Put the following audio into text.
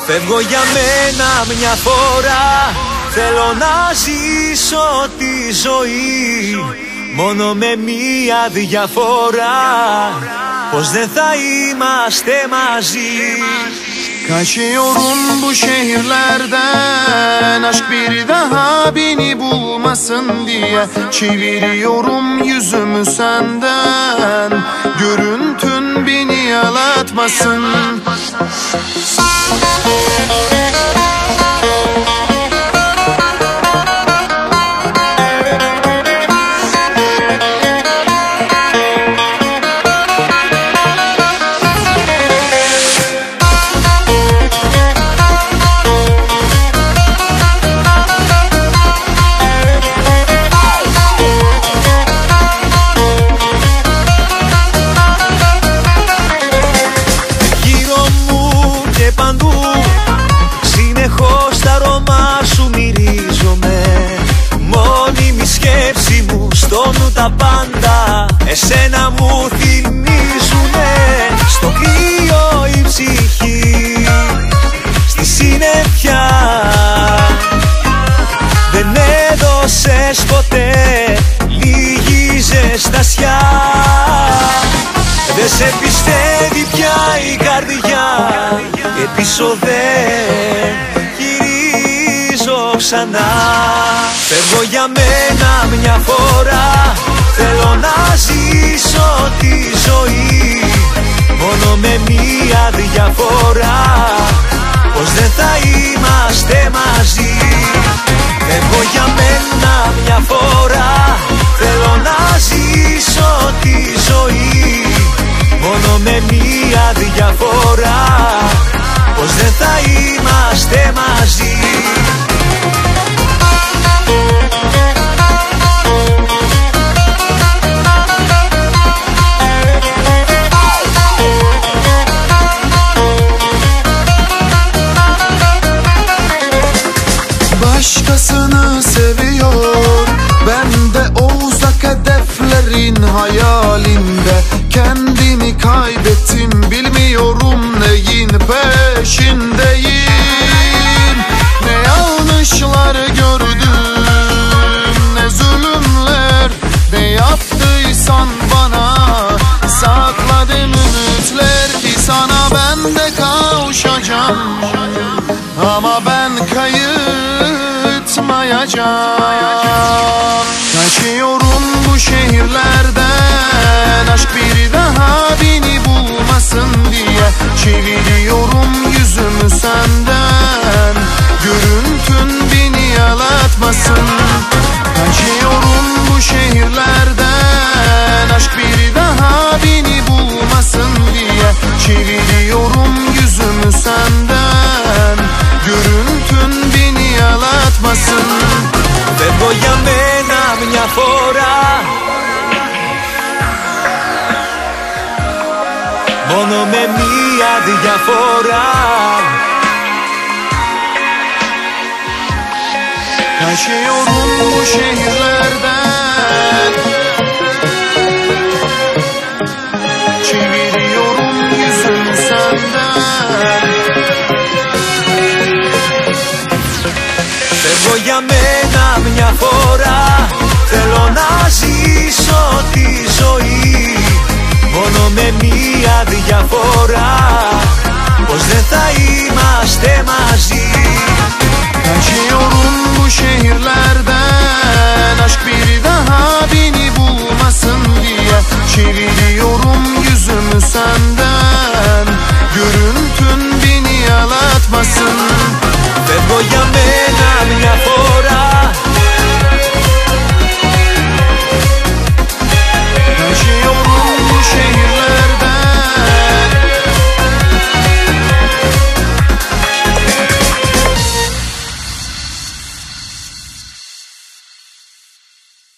Φεύγω για μένα μια φορά, θέλω να ζήσω τη ζωή, μόνο με μια διαφορά, πως δεν θα είμαστε μαζί. Kaçıyorum bu şehirlerden, aşk bir daha beni bulmasın diye. Çeviriyorum yüzümü senden, görüntün beni yalatmasın. Συνεχώς τα αρώμα σου μυρίζομαι, μόνιμη σκέψη μου στο νου τα πάντα εσένα μου θυμίζουνε. Στο κρύο η ψυχή, στη συννεφιά, δεν έδωσες ποτέ λίγη ζεστασιά. Δεν σε πιστεύει πια η καρδιά και πίσω δεν γυρίζω ξανά. Φεύγω για μένα μια φορά, θέλω να ζήσω τη ζωή, μόνο με μια διαφορά, πως δεν θα είμαστε μαζί. Φεύγω για μένα μια φορά, θέλω να ζήσω τη ζωή, μόνο με μια διαφορά, πως δεν θα είμαστε μαζί. Başkasını seviyor, ben de o uzak hedeflerin hayalinde. Kendimi kaybettim, bilmiyorum neyin peşindeyim. Ne yanlışlar gördüm, ne zulümler, ne yaptıysan bana. Sakladım ümitler ki sana ben de kavuşacağım, ama ben kayıtmayacağım. Kaçıyorum bu şehirlerden, aşk bir daha beni bulmasın diye. Çeviriyorum yüzümü senden, görüntün beni yalatmasın. Kaçıyorum bu şehirlerden, aşk bir daha beni bulmasın diye. Çeviriyorum yüzümü senden, görüntün beni yalatmasın. Φεύγω για μένα μια φορά, μόνο με μια διαφορά. Kaçıyorum bu şehirlerden, çeviriyorum yüzümü senden. Φεύγω για μένα μια φορά, θέλω να ζήσω τη ζωή, μόνο με μια διαφορά, πως δεν θα είμαστε μαζί. Kaçıyorum bu şehirlerden,